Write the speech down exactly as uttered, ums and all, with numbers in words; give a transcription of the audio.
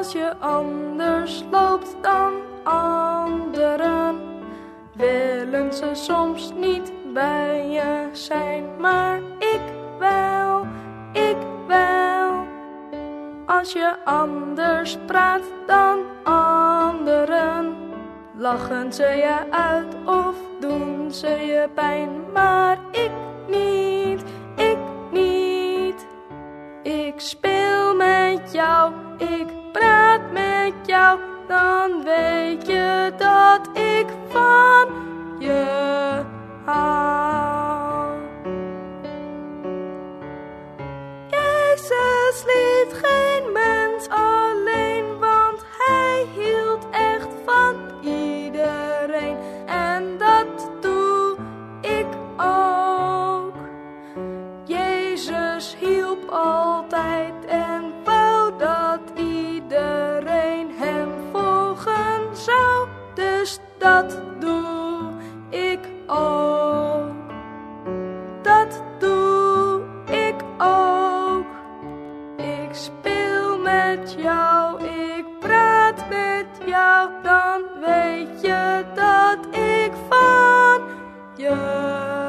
Als je anders loopt dan anderen, willen ze soms niet bij je zijn, maar ik wel, ik wel. Als je anders praat dan anderen, lachen ze je uit of doen ze je pijn, maar ik niet, ik niet. Ik speel met jou, ik praat met jou, dan weet je dat ik van je hou. Jezus liet geen mens alleen, want hij hield echt van iedereen. En dat doe ik ook. Jezus hielp altijd en wou dat iedereen hem volgen zou. Dus dat doe ik ook. Dat doe ik ook. Ik speel met jou, ik praat met jou, dan weet je dat ik van je